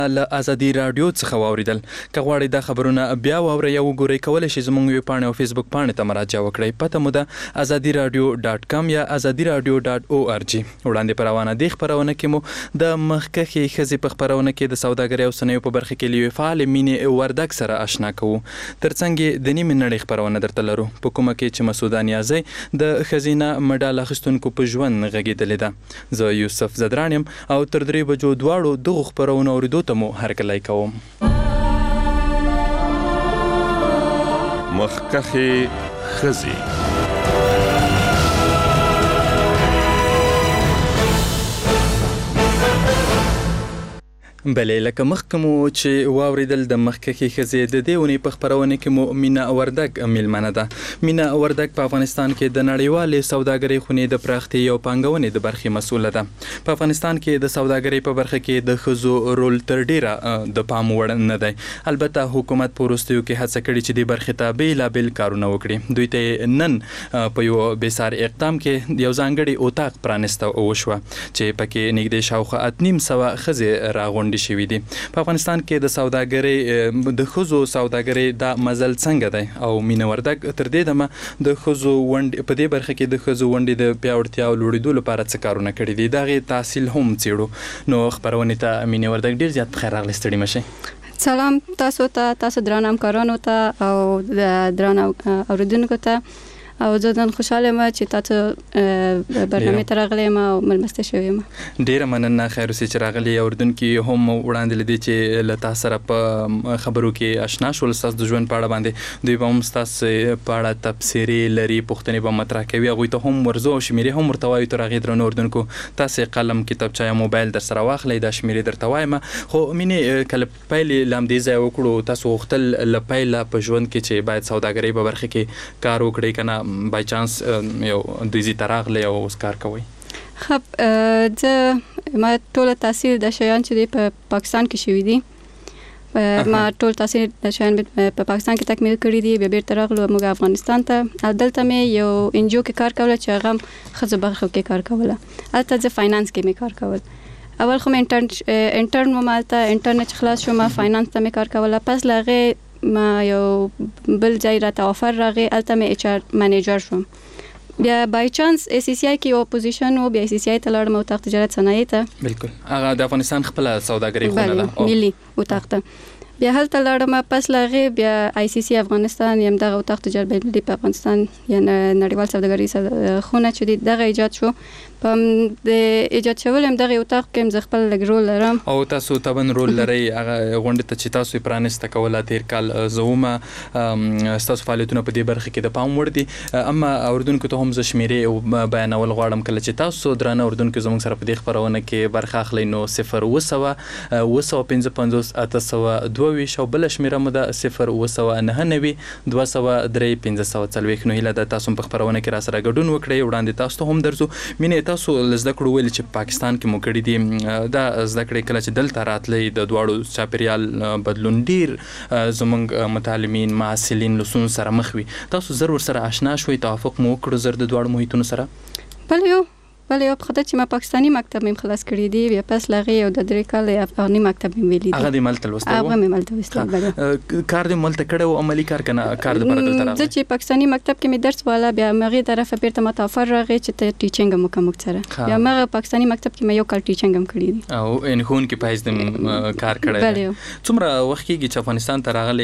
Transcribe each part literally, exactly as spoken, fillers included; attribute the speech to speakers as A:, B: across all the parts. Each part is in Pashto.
A: له ازادي رادیو څخه واوریدل. که غواړئ دا خبرونه بیا واورئ او وګورئ کولی شئ زموږ ویب پاڼې او فیسبوک پاڼې ته مراجعه وکړئ. پته مو ده ازادي رادیو ډاټ کام یا ازادي رادیو ډاټ او ار جی. وړاندې په روانه دې خپرونه کې مو د مخکښې ښځې په خپرونه کې د سوداګرۍ او صنایعو په برخه کې له یوې فعالې مینې وردګ سره آشنا کوو. ترڅنګ یې د نیمې نړۍ خپرونه درته لرو په کومه کې چې مسعوده نیازی د ښځینه مډال اخیستونکو په ژوند غږېدلې ده. زه یوسف زدران یم او تر درې بجو دواړو دغو خپرونو اورېدو ته مو هرکلی کوم.
B: مخکښې ښځې.
A: بلې لکه مخکې مو چې واورېدل د مخکښې ښځې د دې اونۍ په خپرونه کې مو مینا وردګ میلمنه ده. مینا وردګ په افغانستان کې د نړیوالې سوداګرۍ خونې د پراختیا او پانګونې د برخې مسؤله ده. په افغانستان کې د سوداګرۍ په برخه کې د ښځو رول تر ډیره د پام وړ نه دی. البته حکومت په وروستیو کې هڅه کړې چې د برخې ته بېلابېل کارونه وکړي. دوی ته نن په یو بېسار اقدام کې یو ځانګړی اتاق پرانسته وشوه چې پکې نږدې شاوخوا اته نیم سوه ښځې راغونډې شوي دي. په افغانستان کې د سوداګرۍ د ښځو سوداګرۍ دا مزل څنګه دی او مینا وردګ تر دې دمه د ښځو ونډې په دې برخه کې د ښځو ونډې د پیاوړتیا او لوړېدو لپاره څه کارونه کړي دي د هغې تحصیل هم څېړو. نو خپرونې ته مینا وردګ ډېر زیات پخیر راغلی. ستړي مه شئ.
C: سلام تاسو ته، تاسو درانه همکارانو ته او د درانه اورېدونکو ته. او زه نن خوشحاله یم چې تاسو برنامې ته راغلی یم او مېلمسته شوې یم.
A: ډېره مننه. خیر اوسې چې راغلي. اورېدونکي هم وړاندې له دې چې له تاسو سره په خبرو کې اشنا شول ستاسو د ژوند په اړه باندې. دوی به هم ستاسو په اړه تبصرې لري، پوښتنې به مطرح کوي، هغوی ته هم ورځو او شمېرې هم ورته وایو. تر هغې درنو اورېدونکو تاسې قلم، کتابچه یا موبایل در سره واخلئ، دا شمېرې درته وایم. خو مینې کله پیل له همدې ځایه وکړو، تاسو غوښتل له پیله په ژوند کې چې باید سوداګرۍ په برخه کې کار وکړئ که نه بای چانس یو دویزي ته راغلی او اوس کار کوئ؟
C: خب زه ما ټوله تحصیل د شیان چې دی په پاکستان کې شوي دي. ما ټول تحصیل د شیان په پاکستان کې تکمیل کړي دي. بیا بیرته راغلو موږ افغانستان ته او دلته مې یو انجیو کې کار کوله چې هغه هم ښځو برخو کې کار کوله. هلته زه فاینانس کې مې کار کول. اول خو مې انټرن انټرن وم هلته. انټرن چې خلاص شوم فاینانس ته مې کار کوله. پس له هغې ما یو بل ځای راته آفر راغی، هلته مې ایچ آر منیجر شوم. بیا بای چانس ای سی سی آی کې یو پوزیشن و، بیا ای سی سی آی ته لاړم اتاق تجارت صنایع ته.
A: بالکل هغه د افغانستان خپله سوداګرۍ خونه ده.
C: بله ملي اتاق ته. بیا هلته لاړم. پس له هغې بیا آی سی سی افغانستان یم دغه اتاق تجارت بینالمللي په افغانستان یا نړیوال سوداګرۍ خونه چې دی دغه ایجاد شو. په د ایجاد شول هم دغه اتاق کې هم زه خپل لږ رول لرم.
A: او تاسو طبعا رول لرئ. هغه غونډې ته چې تاسو یې پرانسته کوله تېر کال، زه ومه ستاسو فعالیتونه په دې برخه کې د پام وړ دي. اما اورېدونکو ته هم زه شمېرې بیانول غواړم. کله چې تاسو درانه اورېدونکو زموږ سره په دې خپرونه کې برخه اخلئ نو صفر اوه سوه اوه سوه پنځه پنځوس اته سوه دوه ویشت او بله شمېره مو ده صفر اوه سوه نهه نوي دوه سوه درې پنځه سوه څلوېښت. نو هیله ده تاسو هم په خپرونه کې را سره ګډون وکړئ. وړاندې تاسو ته هم درځو. مینې تاسو له زده کړو ویل چې پاکستان کې مو کړي دي، دا زده کړې کله چې دلته راتلی د دواړو چاپېریال بدلون ډېر زموږ متعلمین محصلین له ستونزو سره مخ وي. تاسو زر ورسره اشنا شوئ، توافق مو وکړو زر د دواړو محیطونو سره؟
C: بله یو بله یو په خاطر چې ما پاکستاني مکتب مې خلاص کړي دي. بیا پس له هغې یو د درې کاله افغاني مکتب مې ویلي دي.
A: هغه دې ملته لوستی و؟
C: هغه مې ملته لوستی و. بله
A: کار دې ملته کړی و عملي کار که نه کار دپاره دلته راغلی؟
C: زه چې پاکستاني مکتب کې مې درس واله بیا همغې طرفه بیرته ماته آفر راغی چې ته ټیچنګ هم وکړه موږ سره. بیا همغه پاکستاني مکتب کې مې یو کال ټیچنګ هم کړي دي.
A: او یعنې ښوونکي په حیث دې کار کړی دی.
C: بله یو.
A: څومره وخت کېږي چې افغانستان ته راغلی؟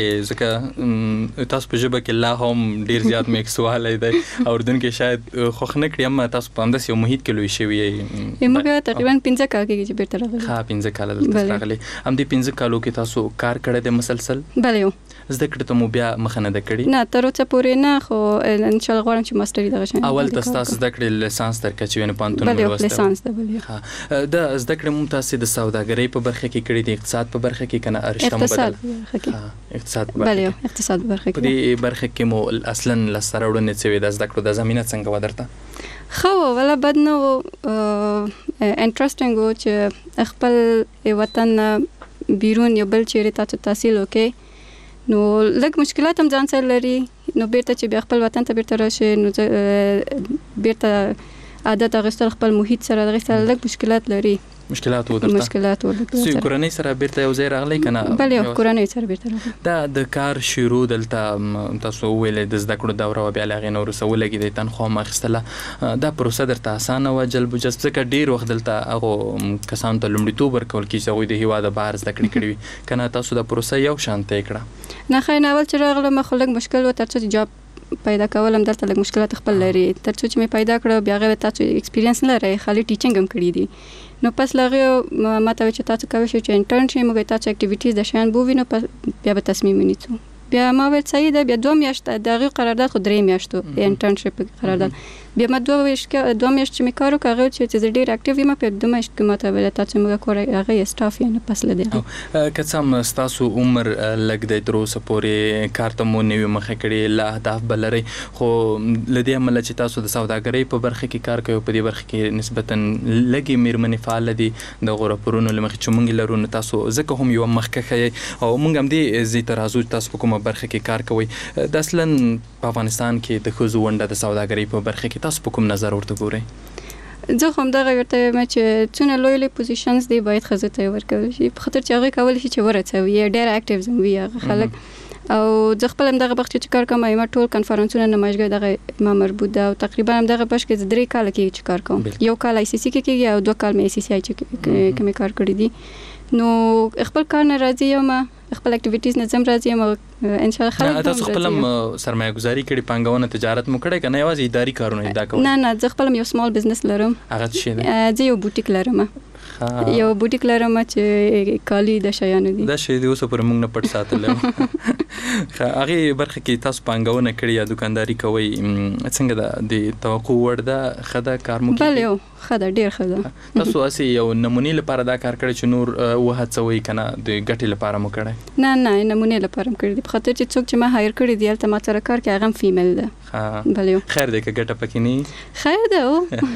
A: ځکه تاسو په ژبه کې لا هم ډېر زیات میکس والی دی. اورېدونکي شاید خوښ نه کړي، اما تاسو په همداسې یو محیط کې لوی شوي یئ.
C: موږ تقریبا پنځه کاله کېږي چې بیرته راغلي.
A: ها پنځه کاله دلته راغلي. همدې پنځه کالو کې تاسو کار کړی دی مسلسل؟
C: بله یو.
A: زده کړې ته مو بیا مخه نه ده کړې؟
C: نه تر اوسه پورې نه، خو انشاءالله غواړم چې ماسټري دغه شان
A: اول ته ستاسو زده کړې لیسانس تر کچې یعنې پوهنتون مو لوستی؟
C: بله لیسانس ده. بله
A: د زده کړې مو تاسې د سوداګرۍ په برخه کې کړې دي، اقتصاد په برخه کې که نه رشته مو بدله؟ اقتصاد په برخه کې.
C: بله یو اقتصاد په برخه کې.
A: په دې برخه کې مو اصلا لاسته راوړنې څه وې د زده کړو؟ د زمینه څنګه وه درته؟
C: ښه و، ولا بد نه و. انټرسټینګ و چې خپل وطن نه بیرون یو بل چیرې تاسو تحصیل وکړئ. نو لږ مشکلات هم ځان سره لري. نو بیرته چې بیا خپل وطن ته بیرته راشئ نو بیرته عادت اخیستل خپل محیط سره دغې سره لږ مشکلات لري.
A: مشکلات و درته
C: مشکلات ولته
A: سو کورنۍ سره بیرته یو ځای راغلی کنه
C: بلې کورنۍ سره بیرته راغلی
A: دا د کار شروع دلته تاسو ویلې د زده کړو دوره بیا لغې نور سره ولګي د تنخواه مخستله دا پروسه درته اسانه و جلب جذب څخه ډیر وخت دلته هغه کسان ته لومړیتوب ورکول کیږي چې د هیواد بهر زده کړې کړې کنه تاسو د پروسه یو شان طی کړه
C: نه خای ناول چې راغلم خلک مشکل و ترڅو جاب پیدا کولم دلته لږ مشکلات خپل لري ترڅو چې مې پیدا کړو بیا غوې تاسو ایکسپیرینس نه لري خالي ټیچینګ هم کړی دي نو پس لغه ماته چې تاسو کوي چې انټرنشپ موږ تاسو اکټیویټیز د شان بو وینو بیا به تصمیم ونیسو بیا ما ویل صحیح ده بیا دوه میاشتې دغه قرارداد خو درې میاشتو انټرنشپ قرارداد بیا ما دوه میاشتې دوه میاشتې مې کارو کاغه چې ډیر اکټیو یم په دوه میاشتې کې ماته ویل تاسو موږ کور هغه استاف یې نه پس لدی
A: که څم تاسو عمر لګ د تر اوسه پورې کارته مو نیو مخه کړی لا اهداف بلري خو لدی عمل چې تاسو د سوداګرۍ په برخه کې کار کوي په دې برخه کې نسبتا لګي میرمنې فعال دي د غورپورونو لمخ چې مونږ لرو نو تاسو ځکه هم یو مخکخه او مونږ هم دې زی ترازو تاسو په کومه برخه کې کار کوي د اصلا په افغانستان کې د خزو ونده د سوداګرۍ په برخه کې تاسو په کوم نظر ورته ګورئ
C: زه هم دغه ورته یم چې څونه لوی لوی پوزیشنز دی باید خزو ته ورکول شي په خاطر چې هغه کول شي چې ورته ډیر اکټیو زم وي هغه خلک او زه خپل هم دغه وخت چې کار کوم ما ټول کنفرانسونه نمایشګاه دغه ما مربوط ده او تقریبا هم دغه پښ کې درې کال کې چې کار کوم یو کال آی سی سی کې کېږي او دوه کال مې آی سی سی آی چې کوم کار کړی دي نو خپل کار نه راځي یم خپل اکټیویټیز نظم راځي یم ان شاء الله خلک
A: تاسو خپل سرمایه گذاری کړي پنګونه تجارت مو کړی کنه یوازې اداري کارونه ادا کوئ
C: نه نه زه خپل یو سمال بزنس لرم
A: هغه څه دی
C: زه یو بوټیک لرم یو بوټیک لرم چې کالی د شیانو دي
A: دا شی دی اوس پر موږ نه پټ ساتل هغه برخه کې تاسو پنګونه کړی یا دکانداری کوي څنګه د توقع وړ ده خدای کار مو
C: بل یو خدای ډیر خدای
A: تاسو اسی یو نمونې لپاره دا کار کړی چې نور وهڅوي کنه د ګټې لپاره مو کړی
C: نه نه نمونې لپاره مو کړی په خاطر چې څوک چې ما هایر کړی دی البته ما سره کار کوي هغه فیمیل ده بل یو
A: خیر دی که ګټه پکې نه
C: خیر ده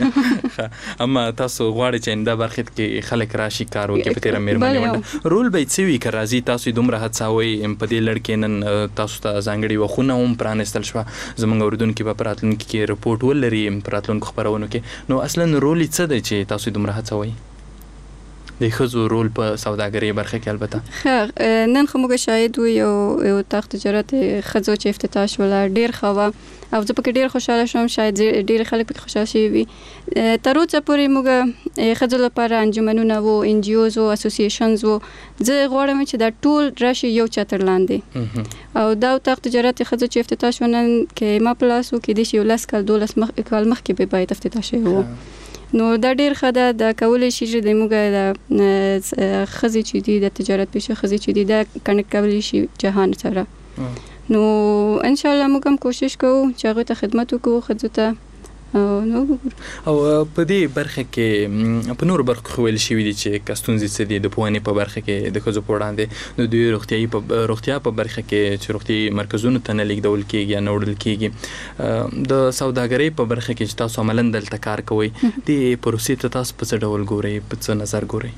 C: او
A: اما تاسو غواړئ چې انده برخه کې خلک راشي کار وکړي په تیر مېرمنې ونده رول به څه وي که راځي تاسو دومره هڅاوي په دې لړ کې نن تاسو ته ځانګړي وخونه هم پرانستل شوه زموږ اردوونکي به په راتلونکي کې رپورټ ولري په راتلونکو خپرونو کې نو اصلا رول یې څه دی چې تاسو دومره هڅوي د خزو رول په سوداګرۍ برخه کې البته
C: خیر نن خو موږ شاهد یو یو تخت تجارت خزو چې افتتاح شول ډیر خوا او زه پکې ډیر خوشاله شوم شاید ډیر خلک پکې خوشاله شي وي تر اوسه پورې موږ خزو لپاره انجمنونه وو ان جی اوز او اسوسییشنز وو زه غواړم چې دا ټول راشي یو چتر لاندې او دا تخت تجارت خزو چې افتتاح شول نن کې ما پلاسو کې د شي ولس کال دولس مخ کال مخ کې به باید افتتاح شي وو نو دا ډیر خدا د کولې شي چې د موږ د خزي چې دي د تجارت پیشه خزي چې دي دا کنیکټ کولې شي جهان سره نو ان شاء الله موږ هم کوشش کوو چې هغه ته خدمت وکړو خزو ته او نو
A: او په دې برخه کې په نور برخه خو ویل شوی دي چې کستونزي څه دي د پوهنې په برخه کې د خزو په وړاندې نو د روغتیايي په روغتیا په برخه کې چې روغتي مرکزونو ته نه لیږدول کېږي یا نه وړل کېږي د سوداګرۍ په برخه کې چې تاسو عملاً دلته کار کوئ د پروسې ته تاسو په څه ډول ګورئ په څه نظر ګورئ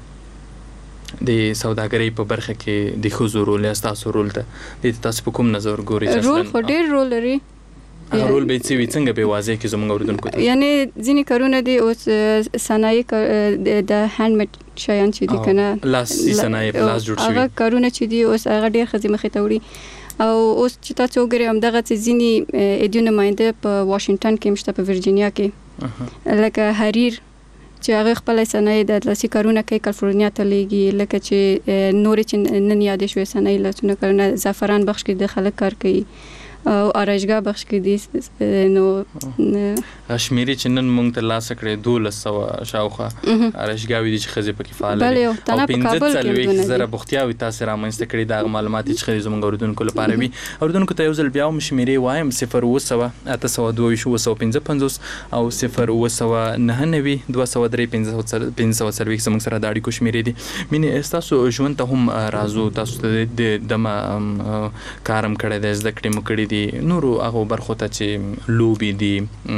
A: د سوداګرۍ په برخه کې د خزو رول یا تاسو رول ته د تاسو په کوم نظر ګورئ
C: رول خو ډیر رول لري
A: هغه رول به څه وي څنګه به واضح کې زموږ اردوونکو ته
C: یعنی ځینې کارونه دي اوس صنایع د هاند میډ شیان چې دي کنه
A: لاسي صنایع په لاس جوړ شوي
C: هغه کارونه چې دي اوس هغه ډیر خزي مخې ته وړي او اوس چې تاسو وګورئ هم دغه ځینې ایډیو نماینده په واشنگټن کې مشته په ورجینیا کې لکه حریر چې هغه خپل صنایع د لاسي کارونه کوي کالیفورنیا ته لیږي لکه چې نور چې نن یادې شوې صنایع لاسونه کارونه زعفران بخش کې د خلک کار کوي او آرایشګاه بخش کې دي نو
A: شمیرې چې نن مونږ ته لاس کړې دولس سوه شاوخوا آرایشګاوې دي چې ښځې پکې فعاله دي او پنځه څلوېښت زره بوختیاوې تاسې رامنځته کړي د هغه معلومات چې ښځې زموږ اردوونکو لپاره وي اردوونکو ته یو ځل بیا هم شمیرې وایم صفر اووه سوه اته سوه دوه ویشت اووه سوه پنځه پنځوس او صفر اووه سوه نهه نوي دوه سوه درې پنځه سوه څلوېښت زموږ سره د اړیکو شمیرې دي مینې ستاسو ژوند ته هم راځو تاسو ته د دمه کار هم کړی دی زده کړې مو کړي دي نورو هغه برخو ته چې لوبي دي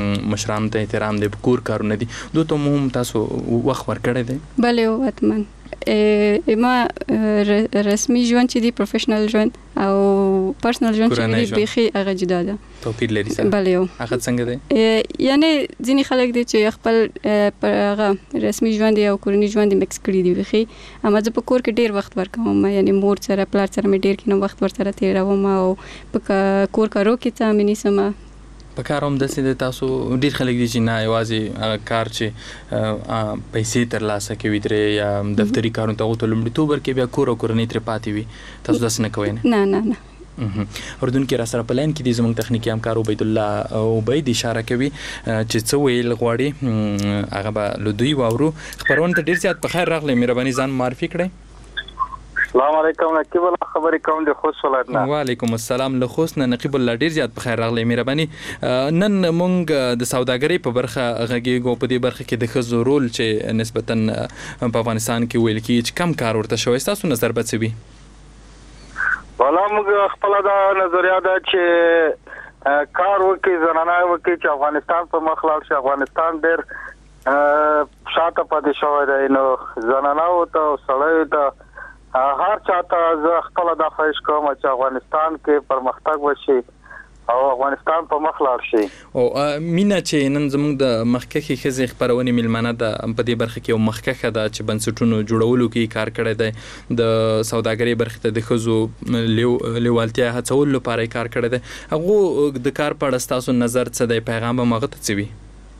A: مشرانو ته احترام دی کور کارونه دي دوی ته هم تاسو وخت ورکړی دی
C: بله واتمن ما رسمي ژوند چې دی پروفیشنل ژوند او پرسنل ژوند چې دی بيخي هغه جدا ده
A: توپیر لري سره
C: بله
A: هغه څنګه دی
C: یعنی ځینې خلک دي چې خپل هغه رسمي ژوند او کورنی ژوند مکس کړی دی بيخي اما زه په کور کې ډیر وخت ورکوم یعنی مور سره پلار سره مې ډیر کینو وخت ورسره تیروم او په کور کارو کې څه مې نسم
A: په کار هم د سید تاسو ډیر خلک دي چې نه یوازې کار چې پیسې ترلاسه کوي درې یا دفتری کارونه ته لومړیتوب ورکوي بیا کور او کورنۍ ترې پاتې وي تاسو داسې نه کوئ
C: نه نه نه
A: اردن کې را سره په لاین کې د زموږ تخنیکی همکار عبید الله عبید اشاره کوي چې څه ویل غواړي هغه به له دوی واورو خبرونه ته ډیر زیات په خیر راغلی مهرباني ځان معرفي کړئ
D: السلام علیکم نقیب الله خبرې کوم د خوست ولایت نه
A: وعلیکم السلام له خوست نه نقیب الله ډیر زیات په خیر راغلی مهرباني نن مونږ د سوداګرۍ په برخه غږیږو په دې برخه کې د ښځو رول چې نسبتا په افغانستان کې ویل کېږي چې کم کار ورته شوی تاسو نظر به څه وي
D: والا موږ خپل دا نظریه ده چې کار وکړي زنانه وکړي چې افغانستان په مخ لاړ شي افغانستان ډېر شاته پاتې شوی دی نو زنانه او ته سړی ته هر چاته زه خپل د خواهش کوم چې افغانستان کې پرمختګ وشي او افغانستان په مخ لاړ شي
A: او مینا چې نن زموږ د مخکخي خزې خبرونه ملمنه ده په دې برخه کې یو مخکخه ده چې بنسټونو جوړولو کې کار کړی دی د سوداګرۍ برخه ته د خزو لیوالتیا هڅول لپاره کار کړی دی هغه د کار په اړه تاسو نظر څه دی پیغام به مغه ته څه وي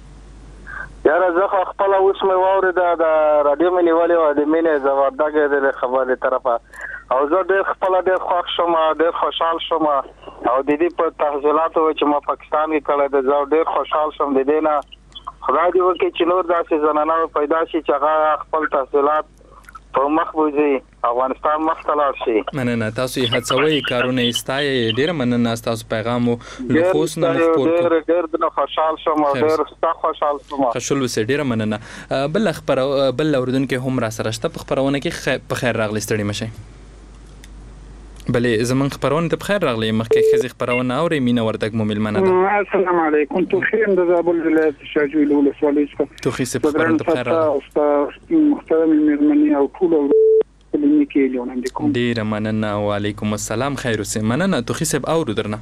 D: یاره زه خپل اوس مې واورید د رادیو مې نیولې و د مینې زوردګې د خبرې طرفه او زه ډېر خپل ډېر خوښ شوم ډېر خوشحال شوم او د دې په تحصیلاتو چې ما پاکستان کې کړل د زه ډېر خوشحال شوم د دې نه خدای دې وکړي چې نور داسې زنانه پیدا شي چې هغه خپل تحصیلات په مخ بوزي افغانستان مخ ته لاړ شي
A: مننه تاسو یې هڅوي کارونه استای ډېر مننه تاسو پیغام له خوښ نه مخپور
D: ډېر ډېر د خوشحال شوم ډېر ستاسو خوشحال شوم
A: خوشحال وسه ډېر مننه بل خبر بل اردن کې هم را سره شته په خبرونه کې په خیر راغلی ستړي مشه بلې زمون خبرونه ته بخیر راغلی مخکې خزي خبرونه اوري مینا وردګ مومل مننه
E: السلام علیکم تو خیر د زابل ولایت شاجوی له ولسوالۍ څخه
A: تو خې څه خبرونه ته بخیر راغلی
E: محترم میرمنې او ټول کلینیکي لیونان دي کوم
A: ډیر مننه وعلیکم السلام خیر اوسه مننه تو خې څه اورو درنه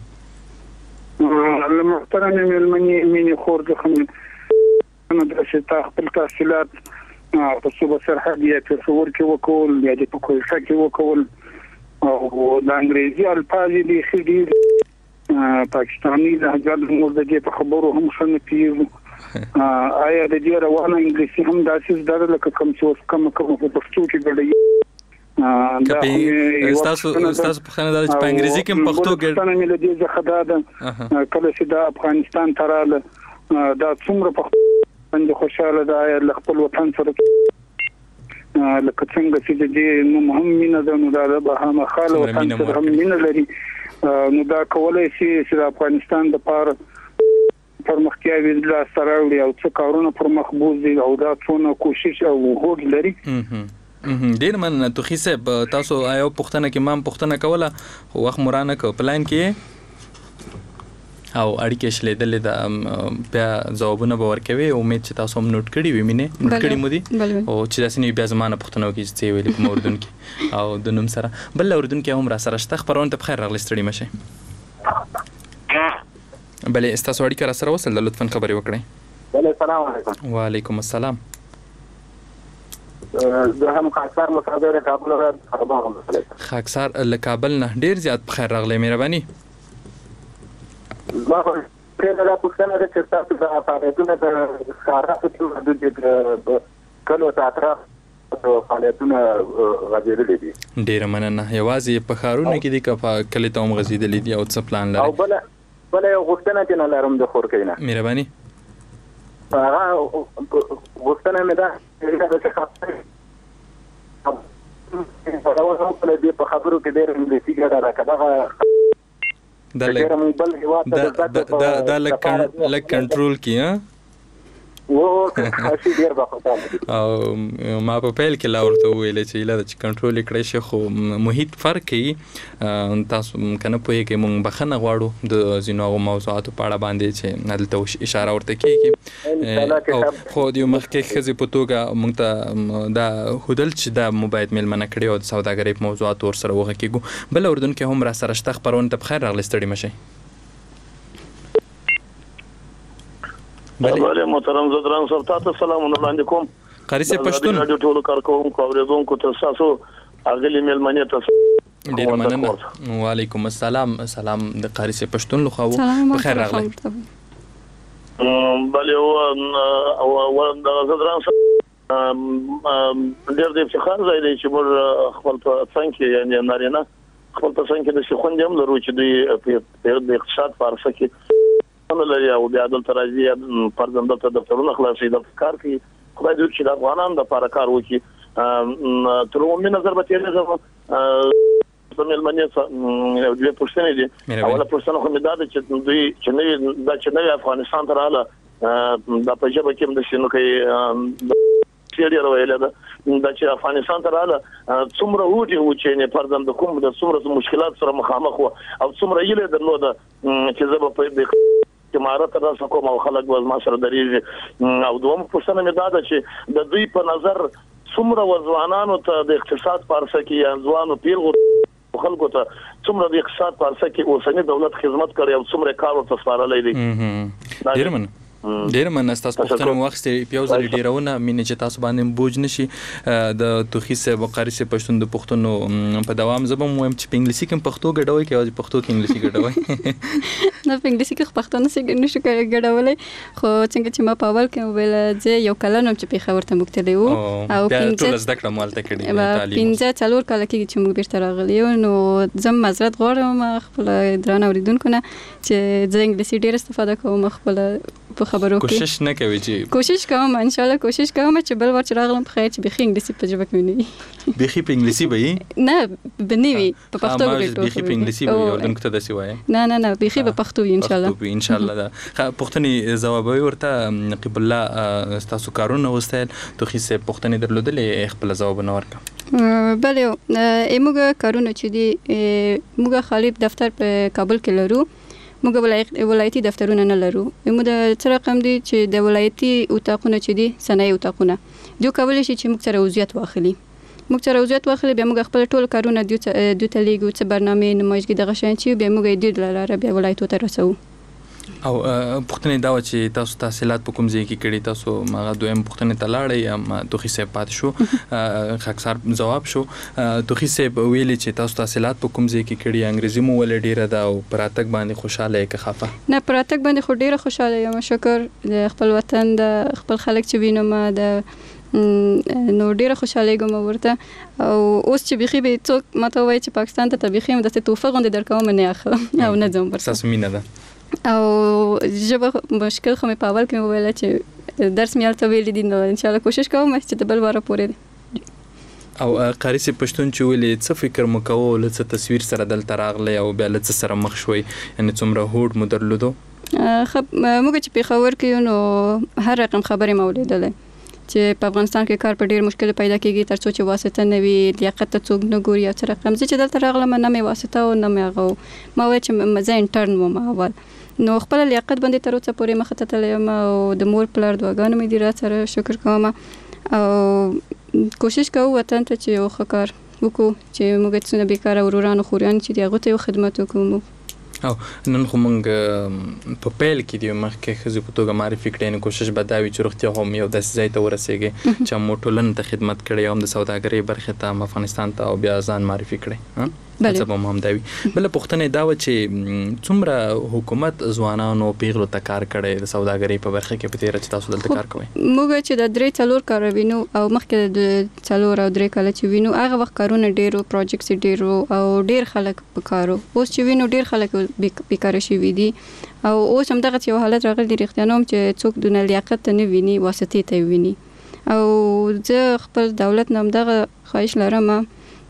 E: محترم میرمنې مینه خور د خمن انا درسه خپل تحصیلات په صوبه سرحدیه په صور کې وکول یا د پکوښه کې وکول او د انګریزي الفاظ دي خېدي پاکستاني لهجه د مور د دې په خبرو هم شنه پیږي آیا د دې روانه انګلیسي هم داسې زده لکه کوم څه کوم کوم په پښتو کې ګړې
A: تاسو تاسو په خانه د انګریزي کې پښتو ګړې
E: پښتنه مې له دې ځخه دا کله چې د افغانستان تراله دا څومره پښتو باندې خوشاله ده ل خپل وطن سره لکه څنګه چې دې نو مهم مینه ده نو دا به هم خاله وطن سره هم مینه لري نو دا کولای شي چې افغانستان د پاره پرمختیا ویل سره وړي او څه کارونه پر مخبوز دي او دا څونه کوشش او هوډ لري
A: ډیر مننه توخی صاحب تاسو آیو پښتنه کې مام پښتنه کوله وخت مرانه کو پلان کې او اړیکې شلې دلې د بیا ځوابونه به ورکوي امید چې تاسو هم نوٹ کړی وي مینه نوٹ کړی مو دي او چې تاسو نه بیا زمانه پښتنو کې چې ویلې په اردن کې او د نوم سره بل اردن کې هم را سره شته خبرونه ته بخیر راغلی ستړي مشه بلې تاسو اړیکه را سره وصل لطفا خبري وکړئ
D: بله السلام علیکم
A: وعلیکم السلام
D: زه هم خاکسار مصادره کابل راځم
A: خاکسار له کابل نه ډیر زیات بخیر راغلی مهرباني
D: ما په دا پوښتنه ده چې تاسو د فعالیتونو د ښکاراتو په حدود کې کلو ساتره فعالیتونه غځېدلې دي
A: ډیر مننه یوازې په خارونه کې دي که کله ته هم غځېدلې دي او څه پلان لري
D: او بل بل یو غوښتنه چې نه لرم د خور کینه
A: مهرباني
D: هغه غوښتنه مې ده چې خاصه په خبرو کې ډېر انګلیسي ګډه راکړه
A: دا دا دا لک کنټرول کی ها
D: و خاصي ډیر بخښه
A: او ما په پیل کې لا ورته ویل چې لاره چې کنټرول کړی شي خو محیط فرق کوي تاسو کنه پوهې کې مونږ بخښنه غواړو د ځینو موضوعاتو په اړه باندې چې دلته اشاره ورته کیږي او خو د مخکې ښځې په توګه مونږ ته دا هدل چې دا موبایل میلمنه کړی او د سوداګرۍ په موضوعاتو ورسره وغږیږو بل اردن کې هم را سره شته خپرونه ته بخیر راغلی ستړي مشئ
F: بله محترم زدران صاحب تاسو سلامونه وړاندې کوم
A: قاری صاحب پښتون
F: د ټولو کارکونکو اوریدونکو ته تاسو اغلی ملمنې تاسو
A: ډیر مننه وعلیکم السلام سلام د قاری صاحب پښتون لخوا بخیر راغلی
F: بله او او د زدران صاحب ډیر د افتخار ځای دی چې موږ خپل څنګه یعنی نارینه خپل څنګه د شخوندیم لرو چې دوی د اقتصاد په اړه کې لري او بیا د ترازی پرځنده ته دفترونه خلاصي د کار کوي خدای دې چې د افغانانو د لپاره کار وکړي تر عمومي نظر به تیرې زمو د ملمنې څخه د پښتنې دي اوله پښتنه خو مې دا چې دوی چې نه د چې نه افغانستان ته رااله د پنجاب کې د شنو کې سیریه رویله ده د چې افغانستان ته رااله څومره وږي و چې نه پرځنده کوم د څومره مشکلات سره مخامخ و او څومره یې درلوده چې زه په چې مهارت ترلاسه کوم او خلک به ما سره درېږي او دوم پوښتنه مې دا ده چې د دوی په نظر څومره ځوانانو ته د اقتصاد په اړه کې یا ځوانو پیغو خلکو ته څومره د اقتصاد په اړه کې اوسنی دولت خدمت کوي او څومره کار ورته سپارلی دی
A: ډیر مننه ډیر مننه تاسو پښتنو وخت پیو ځل ډیرونه مینه چې تاسو باندې بوج نشي د توخي صاحب قاری صاحب پښتون د پښتنو په دوام زبم وایم چې په انګلیسي کې پښتو ګډوي کې او پښتو کې انګلیسي ګډوي
C: نه په انګلیسي کې پښتو نه سي نشو ګډولای خو څنګه چې ما په اول کې ویل چې یو کله نو چې په خبرته مکتلی وو
A: او پنځه زده کړم مالته کړی
C: تعلیم پنځه څلور کال کې چې موږ بیرته راغلی نو زم معذرت غواړم خپل درانه اوریدونکو نه چې زه انګلیسي ډیر استفاده کوم خپل په خبرو کې
A: کوشش نه کوي چې
C: کوشش کوم ان شاء الله کوشش کوم چې بل ور راغلم په خیر چې به انګلیسي په جبه کې نه
A: به په انګلیسي به
C: نه بنوي په پښتو کې
A: به په انګلیسي به اردن کې تدسي وای
C: نه نه نه به په پښتو ان شاء الله
A: ان شاء الله دا پښتني جواب ورته نقيب الله تاسو کارونه وستل توخي سه پښتني درلودلې خپل جواب نه ورکا
C: بله ایموګه کارونه چې دی موږ خالد دفتر په کابل کې لرو موږ ولایتي دفترونه نه لرو موږ د څه رقم دي چې د ولایتي اتاقونه چې دي صنایع اتاقونه دوی کولای شي چې موږ سره وضعیت واخلي موږ سره وضعیت واخلي بیا موږ خپل ټول کارونه دوی ته لیږو څه برنامه نمایشګي دغه شان چې بیا موږ یې د لاره بیا ولایتو ته رسو
A: او پښتني دا چې تاسو تحصیلات په کوم ځای کې کړی تاسو ماغه دویم پښتني ته لاړی یا توخي صاحب پات شو خاکسار جواب شو توخي صاحب ویلي چې تاسو تحصیلات په کوم ځای کې کړی انګریزي مو ول ډیره دا او پراتک باندې خوشاله کې خفه
C: نه پراتک باندې خو ډیره خوشاله یم شکر د خپل وطن د خپل خلک چې وینم د نو ډیره خوشاله کوم ورته او اوس چې بيخي به څوک ماته وایي چې پاکستان ته بيخي د توفه غونډه درکوم نه اخلم او نه ځم
A: تاسو مینه ده
C: او جبه مشکل خو مې په اول کې ویل چې درس مې الته ویل دي نو ان شاء الله کوشش کوم چې د بل واره پورې
A: او قاری صاحب پښتون چې ولې څه فکر مو کوو لڅ تصویر سره دلته راغلی او بیا لڅ سره مخ شوي یعنی څومره هوډ مو درلودو
C: خب موږ چې په خبر کې نو هر رقم خبرې مولیدله چې په افغانستان کې کار په ډیر مشکل پیدا کیږي ترڅو چې واسطه نه وي لیاقت ته څوک نه ګوري او څه رقم چې دلته راغلم نه مې واسطه او نه مې هغه ما وای چې مزه انټرن و ما اول نو خپل لیاقت باندې تر اوسه پورې مخ ته تلم او د مور پلار دعاګانو مې دي را سره شکر کوم او کوشش کوو وطن ته چې یو خکار وکړو چې موږ څنګه بیکاره ورورانو خوريان چې دغه ته خدمت وکړو
A: او نن خو موږ په پیل کې دی مخکې خزي په توګه معرفي کړي نو کوشش بداوي چې روغتیا هم یو د ځای ته ورسیږي چې مو ټولنه ته خدمت کړي هم د سوداګرۍ برخه ته افغانستان ته او بیا ځان معرفي کړي څه به هم داوي بل پښتنه دا و چې څومره حکومت ځوانانو پیغلو ته کار کړي د سوداګرۍ په برخه کې په تیر چې تاسو دلته کار کوئ
C: موږ چې د درې څلور کار وینو او مخکې د څلور او درې کال چې وینو هغه وخت کارونه ډیرو پروجیکټس ډیرو او ډیر خلک په کارو اوس چې وینو ډیر خلک بیکاره شي دي او اوس هم دغه یو حالت راغلی دی اختیانوم چې څوک د لیاقت نه ویني واسطې ته ویني او زه خپل دولت نام دغه خواهش لرم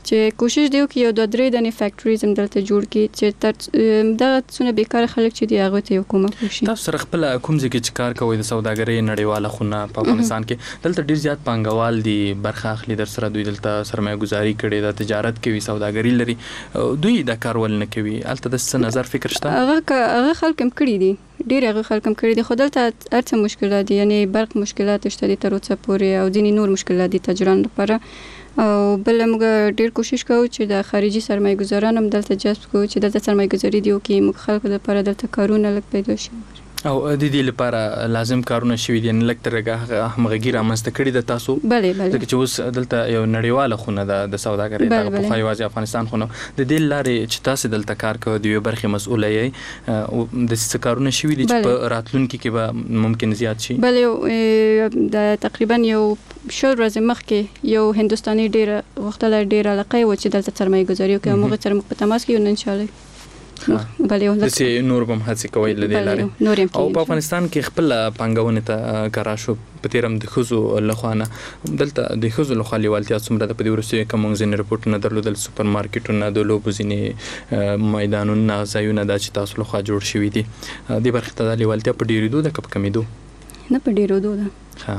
C: چې کوشش دی وکړي یو دوه درې دنې فیکټریز هم دلته جوړ کړي چې تر دغه څونه بیکاره خلک چې دی هغه ته یو کومک وشي.
A: تاسو سره خپل کوم ځای کې کار کوئ د سوداګرۍ نړیواله خونه په افغانستان کې دلته ډیر زیات پانګوال دي برخه اخلي در سره دوی دلته سرمایه گذاري کړي د تجارت کوي سوداګري لري دوی دا کار ول نه کوي البته د څه نظر فکر شته
C: هغه هغه خلک هم کړی دي ډیر هغه خلک هم کړی دي خو دلته هرڅه مشکلات دي یعنی برق مشکلات شته دي تر اوسه پورې او ځینې نور مشکلات دي تجربه لپاره او بل موږ ډیر کوشش کوو چې د خارجي سرمایه گذاران هم دلته جذب کوو چې دلته سرمایه گذاري دی او کې موږ خلکو لپاره دلته کارونه لږ پیدا شي
A: او د دې لپاره لازم کارونه شوي دي نه لکه ترګه همغږي رامنځته کړي د تاسو
C: بله بله
A: چې اوس دلته یو نړیواله خونه ده د سوداګرۍ د په خایوازي افغانستان خونه د دې لارې چې تاسو دلته کار کوئ د یو برخه مسؤله یې او د څه کارونه شوي دي چې په راتلونکي کې به ممکن زیات شي
C: بله د تقریبا یو شل ورځې مخکې یو هندستاني ډیر وختله ډیر علاقه و چې دلته سرمایه گذاري وکړي موږ سره په تماس کې یو ان شاء الله
A: بله یو د نور بم هڅه کوي لدې لارې او په افغانستان کې خپل پانګونه ته کارا شو په تیرم د خزو لخوانه دلته د خزو لخوا لیوالتیا څومره د پدې ورسې کوم ځین رپورټونه درلودل سوپر مارکیټونه د لوبو ځینې میدانونه ځایونه د چې تاسو لخوا جوړ شوي دي د برخه ته د لیوالتیا په ډیرېدو د کپ کمیدو
C: نه په ډیرېدو ده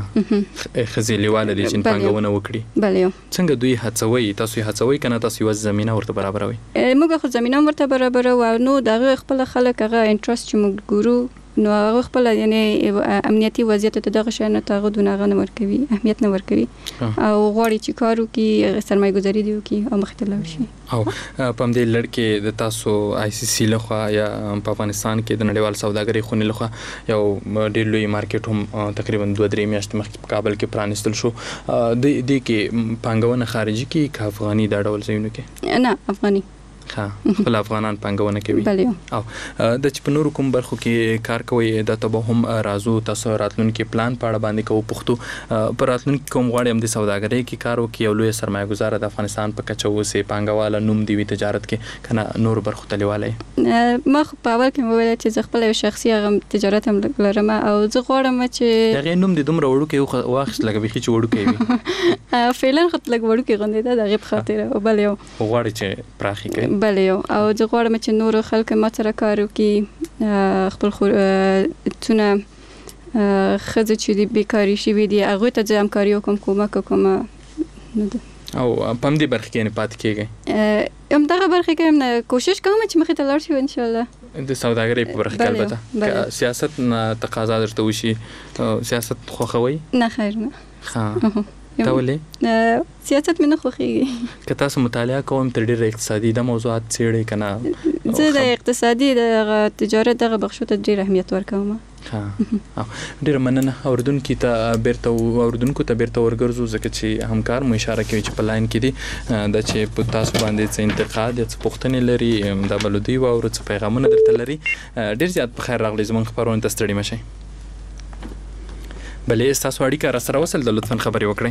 A: ها خزي لیواله دي چې پانګونه وکړي
C: بله
A: څنګه دوی هڅوي تاسو هڅوي کنه تاسو یو زمينه ورته برابروي
C: موږ خو زمينه ورته برابرو او نو دغه خپل خلک هغه انټرست چې موږ ګورو نو هغه خپل یعنی امنیتي وضعیت ته دغه شان ته غو دونه نه ورکوي اهمیت نه ورکوي او غواړي چې کارو کې سرمایه گذاري دی کې او مخ ته لاړ شي
A: او په دې لړ د تاسو آی سی سی لخوا یا په افغانستان کې د نړیوال سوداګرۍ خونې لخوا یو ډېر لوی مارکیټ هم تقریبا دوه درې میاشتې مخکې په کابل کې پرانستل شو د دې کې پانګونه خارجي کې کا افغاني دا ډول ځایونه کې
C: نه افغاني
A: ها خپل افغانان پانګونه کوي
C: بله
A: او د چپنور کوم برخو کې کار کوي د تبه هم رازو تاسو راتلونکي پلان په اړه باندې کوو پښتو پر راتلونکي کوم غواړي هم د سوداګرۍ کې کار وکړي او لوی سرمایه گذار د افغانستان په کچه وسه پانګواله نوم دی وی تجارت کې کنه نور برخو تلیواله
C: ما په اول کې وویل چې خپل شخصي غم تجارت هم لرم او زه غواړم چې
A: دغه نوم د دومره وړو کې واخښ لګوي چې وړو کې وي
C: فعلا خپل لګ وړو کې غونډه ده دغه خاطر او بل یو
A: غواړي چې پراخي کوي
C: بله یو او زه غواړم چې نور خلک ما سره کار وکړي خپل څونه ښځې چې دي بیکاري شوي دي هغوی ته زه همکاري وکړم کومک وکړم
A: او په همدې برخه کې نه پاتې کېږئ
C: همدغه برخه کې هم کوشش کوم چې مخې ته لاړ شو انشاءالله
A: د سوداګرۍ په برخه کې البته سیاست نه تقاضا درته وشي سیاست خوښوئ
C: نه خیر نه
A: ها دا ولې
C: سیاست مې نه خوښیږي
A: که تاسو مطالعه کوم تر ډېر اقتصادي د موضوعات څېړئ کنه
C: زه د اقتصادي د تجارت دغه بخشو ته ډېر اهمیت ورکوم
A: ها ډېر مننه اوردونکو ته بیرته اوردونکو ته بیرته ورګرځو ځکه چې همکار مو اشاره کوي چې په لاین کې دي د چې په تاسو باندې څه انتقاد یا څه پوښتنې لري د بلودي او څه پیغامونه درته لري ډېر زیات په خیر راغلی زموږ خبرونه ته ستړي مشئ بلې تاسو اړیکه را سره وصل د لطفاً خبرې وکړئ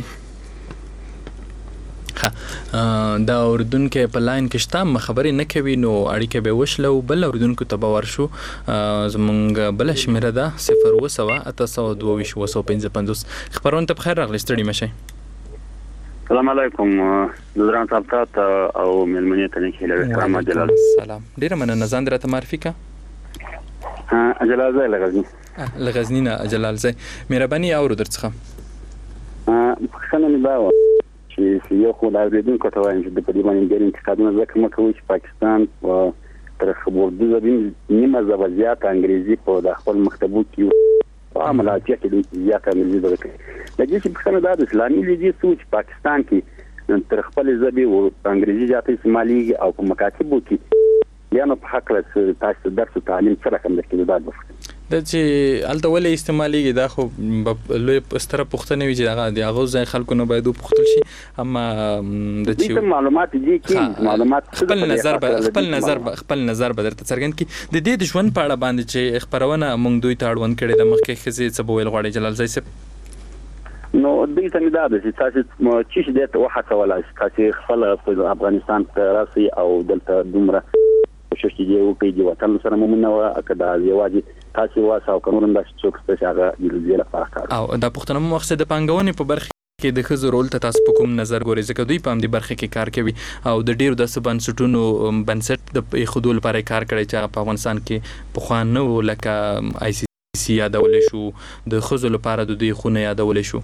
A: ها دا اردوونکو په لاین کې شته خبرې نه کوي نو اړیکه به وشلو بل اردوونکو ته باور شو زمونږ بل شمیره ده صفر اوه سوه اته سوه دوه ویشت اوه سوه پنځه پنځوس خبرونه ته بخیر راغلی ستړي مشئ
G: السلام علیکم دران صاحب ته او ملمنې ته نه کېله سلام جلال
A: سلام ډیره مننه ځان درته معرفي کا
G: جلال زای لغزنی
A: لغزنی نه جلال زای مهرباني اورو درڅخه
G: پښتنه نه باور چې یو خو د اوریدونکو ته وایم چې د پدې باندې ډېر انتقادونه ځکه مو کوي چې پاکستان او تر خبر د زبین نیمه زبازيات انګریزي په د خپل مکتبو کې او عملیاتي کې زیات انګریزي درکې د دې چې پښتنه د اسلامي لیدي سوچ پاکستان کې تر خپل زبې او انګریزي جاتې استعمالي او په مکاتبو کې یا نو په حق له تاسو درس تعلیم سره کوم د کېداد وخت
A: د چې الته ولې استعمالي دا خو لوی ستره پښتنه وی چې هغه د هغه ځای خلکو نه باید پښتل شي اما د
G: چې معلومات دي کې معلومات
A: خپل نظر خپل نظر خپل نظر به درته څرګند کی د دې د ژوند په اړه باندې چې خبرونه مونږ دوی ته اړوند کړي د مخکې خزي څه بویل غواړي جلال زای صاحب
G: نو دې ته مداد چې تاسو چې دې وحته ولا تاسو خپل په افغانستان ته راسي او دلته دومره کوشش کوي او کوي چې وطن سره مونږ نو اکدا یوازې تاسو واسو کوم د څوک څه هغه د لپاره
A: او د پښتنو مقصد د پنګونې په برخه کې د ښځو رول ته تاسو په کوم نظر ګورئ ځکه دوی په همدې برخه کې کار کوي او د ډیرو داسې بنسټونو بنسټ د ایښودو لپاره کار کړی چې هغه په افغانستان کې پخوا نه و لکه آی سی سی یادولی شو د ښځو لپاره د دوی خونه یادولی شو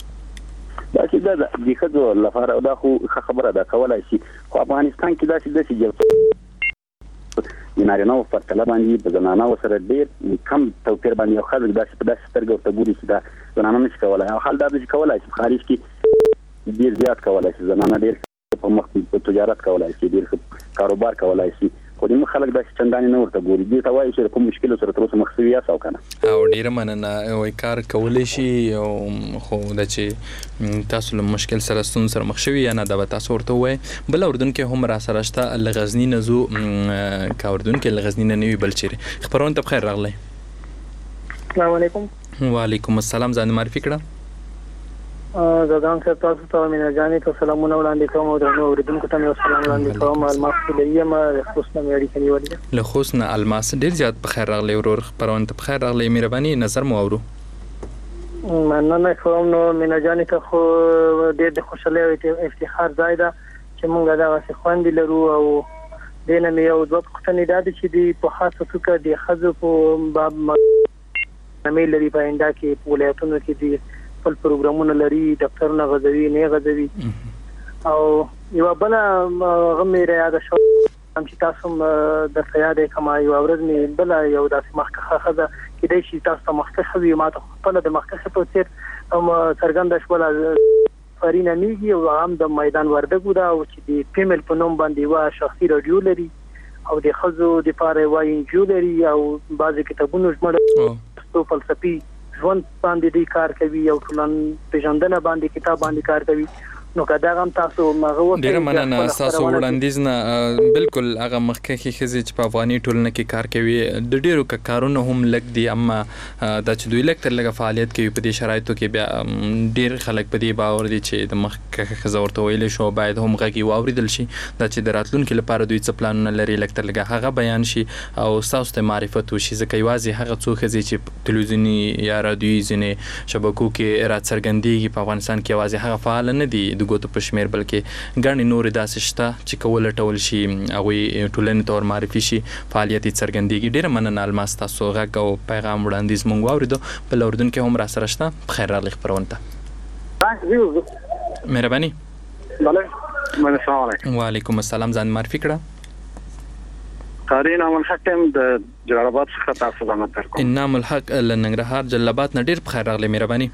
G: دا چې دا د ښځو لپاره دا خو ښه خبره ده کولی شي خو افغانستان کې داسې داسې د نارینه‌وو په پرتله باندې په زنانه‌وو سره ډېر کم توپیر باندې یو خلک داسې په داسې سترګه ورته ګوري چې دا زنانه نشي کولی او حال دا ده چې کولی شي په خارج کې ډېر زیات کولی شي زنانه ډېر په مخ په تجارت کولی شي ډېر کاروبار کولی شي خو د خلک داسې چندانې نه ورته ګوري دې ته وایي چې کوم مشکل سره تر اوسه مخ شوي یاست او که نه
A: او ډېره مننه وایي کار کولی شي خو دا چې تاسو له مشکل سره ستونزو سره مخ شوي یا نه دا به تاسو ورته ووایئ بل اردن کې هم راسره شته له غزني نه ځو که اردن کې له غزني نه نه وي بل چیرې خپرونې ته بخیر راغلی
H: السلام علیکم
A: وعلیکم السلام ځان معرفي کړه
H: زدان صاحب تاسو ته مینا جانې ته سلامونه وړاندې کوم او درنو اوریدونکو ته مې سلام وړاندې کوم الماس کلیه ما خصوصا مې اړیکه نیولې
A: له خصوصا الماس ډیر زیات په خیر راغلی ورور خبرونه ته په خیر راغلی مهرباني نظر مو اورو
H: مننه کوم نو مینا جانې ته خو ډېر د خوشاله او افتخار ځای ده چې مونږ دا واسه خوندې لرو او دینه مې یو دوه پښتنې دا چې دی په خاصه توګه د خزو په باب مې لري په انده کې په ولایتونو کې دي خپل پروګرامونه لري دفترونه غزوي نه غزوي او یو بل غمې را یاد شو چې تاسو د سیاده کما یو ورځ مې بل یو داسې مخکخه خزه کې د شي تاسو مخکخه وي ما ته خپل د مخکخه په څیر هم څرګند شول فرینا میږي او هم د میدان وردګو دا او چې د فیمل په نوم باندې وا شخصي رادیو لري او د خزو د پاره وای انجو لري او بعضی کتابونو جوړ فلسفي ژوند باندې دی کار کوي او ټولن پیژندنه باندې کتاب باندې کار کوي نو کدا هم تاسو مغه وته
A: ډیر مننه تاسو وړاندیز نه بالکل هغه مخکې خزي چې په افغاني ټولنه کې کار کوي د ډیرو کارونه هم لګ دي اما د چې دوی لکتر لګه فعالیت کوي په دې شرایطو کې بیا ډیر خلک په دې باور دي چې د مخکې خزه ورته ویل شو باید هم غږی واوریدل شي د چې د راتلونکو لپاره دوی څه پلانونه لري لکتر لګه هغه بیان شي او تاسو ته معرفت وشي ځکه یوازې هغه څو خزي چې تلویزیونی یا رادیوي ځنې شبکو کې را څرګندېږي په افغانستان کې یوازې هغه فعال نه دي د ګوتو په شمیر بلکې ګڼې نورې داسې شته چې کول ټول شي هغوی ټولنې ته ورمعرفي شي فعالیت یې څرګندېږي ډېره مننه الماس تاسو غږ او پیغام وړاندیز موږ واورېدو بل اردن کې هم راسره شته بخیر راغلی خپرونې ته مهرباني
E: السلام علیکم
A: وعلیکم السلام ځان معرفي کړه
E: قاری انعام الحق د جلال آباد څخه تاسو ته متر کوم
A: انعام الحق له ننګرهار جلال آباد نه ډېر بخیر راغلی مهرباني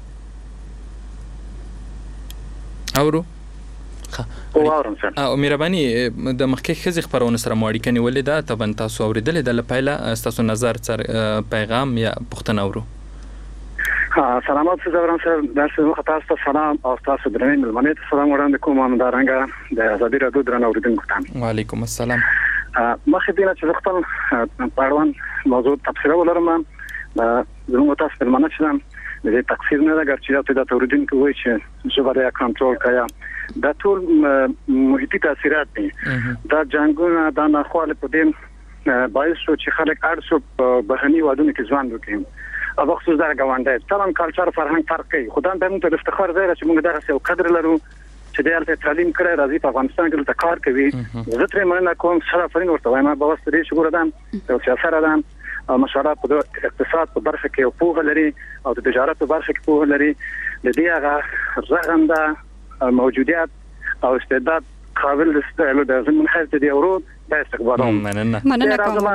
A: اورو
E: او اورم سره
A: او مهرباني د مخکې خزي خبرونه سره مو اړیکه نیولې ده تبن تاسو اوریدلې د لپاره تاسو نظر سر پیغام یا پښتنه اورو
E: ها سلامات زبران سره د څه تاسو سلام او تاسو درنه ملمنه ته سلام وړاندې کوم هم دارنګه د ازادي رادیو درنه اوریدونکو ته
A: وعلیکم السلام
E: مخکې دینه چې خپل پاروان موضوع تفسیر ولرم زموږ تاسو ملمنه شم د تقصیر نه ده ګرځي دا توریدین کوي چې زبریا کنټرول کیا دا ټول محیطي تاثیرات دي دا جنگونه دا ناخواله په دې باعث شو چې خلک اړ شو بهرني وادونه کې ځوان وکړي او خصوصا دا غونډه طبعا کلچر فرهنګ فرق کوي خدای به موږ ته افتخار دی چې موږ دغه څه قدر لرو چې د الته تعلیم کړی راځي په افغانستان کې د کار کوي زه ترې مننه کوم سره فرین ورته وایم به واسطه دې شکر ادم او سیاست ادم او مشوره په اقتصاد په برخه کې پوهه لري او د تجارت په برخه کې پوهه لري د دې هغه رغنده موجودیت او استعداد قابل استعمال د زمون حالت دی اورود د استقبالهم
A: مننه
C: مننه کوم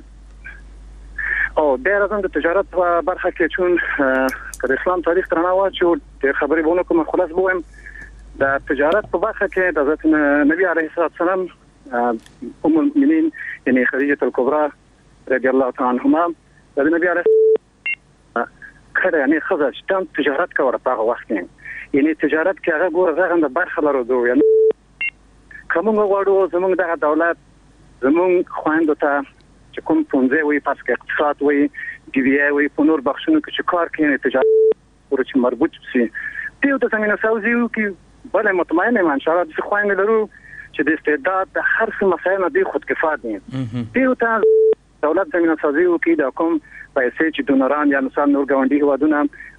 E: او د راځم د تجارت په برخه کې چون کله اسلام تاریخ ترنه واچو د خبرې بونه کوم خلاص بوم د تجارت په برخه کې د حضرت نبی عليه السلام ام المؤمنین یعنی خدیجه الکبرى رضی الله تعالی عنها د نبی عليه کړه یعنی خزه چې تجارت کوي په وخت کې یعنی تجارت کې هغه ګور زغند برخه لرو دوه یعنی کوم غواړو زموږ د دولت زموږ خويندو ته چې کوم پونځه وي پس کې اقتصاد وي دی وی وي په نور بخښونو کې چې کار کوي تجارت ورته مربوط شي ته د زمينه ساوزیو کې بل مطمئنه ان شاء الله چې خويند لرو چې د استعداد د هر څه مسایل دی خود کفایت دي ته ته دولت زمينه ساوزیو کې د کوم پیسې چې دونران یا مثلا نور ګاونډي هوادونه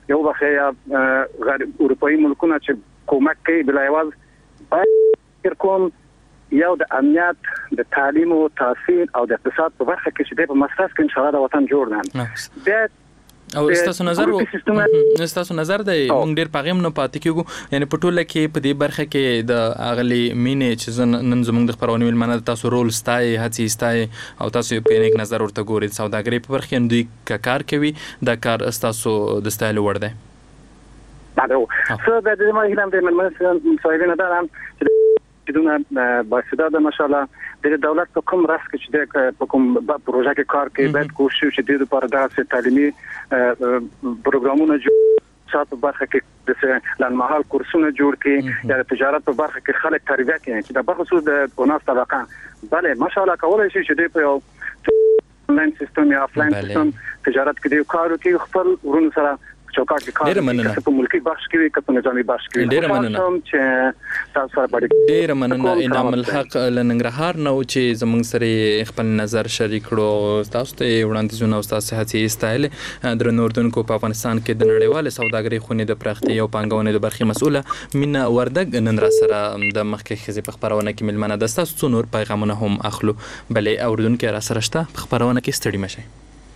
E: یو بخیا غیر اروپאי ملکونه چې کومک کوي بل ایواز باید کوم یو د امنیت د تعلیم او تحصیل او د اقتصاد په برخه کې چې په مساس کې ان شاء الله د وطن جوړ نه بیا
A: او استاسو نظر استاسو نظر دی موږ ډیر پاغم نه پاتې کیږو یعنی په ټوله کې په دې برخه کې د اغلی مینې چې نن زموږ د خبرونه ملمنه تاسو رول ستای هڅې ستای او تاسو په نیک نظر ورته ګورئ سوداګری په برخه کې دوی کار کوي د کار استاسو د ستایل ور دی
E: دا څه د دې ما هیلم د ملمنه سوالونه دارم چې دونه باسده د ماشاءالله د دولت په کوم راس کې چې د کوم پروژه کې کار کوي باید کوشش وشي د لپاره د تعلیمي پروګرامونه جوړ ساتو برخه کې د لنمحال کورسونه جوړ کړي یا د تجارت په برخه کې خلک تربیه کوي چې د بخصوص د اوناس طبقه بله ماشاءالله کولای شي چې د یو آنلاین سیستم یا آفلاین سیستم تجارت کې د کار کوي خپل ورونو سره چوکاټ کې کار کوي په ملکی بخش کې کته نظامی بخش کې
A: ډیر مننه
E: چې تاسو سره پړې
A: ډیر مننه انعام الحق لننګرهار نو چې زموږ سره خپل نظر شریک کړو تاسو ته وړاندیزونه او تاسو هڅې استایل در نوردونکو په افغانستان کې د نړیوال سوداګرۍ خونې د پراختیا او پانګونې د برخې مسؤله مینا وردګ نن را سره د مخکې خزې په خبرونه کې ملمنه د تاسو څو نور پیغامونه هم اخلو بلې اوردونکو را سره شته په خبرونه کې ستړي مشه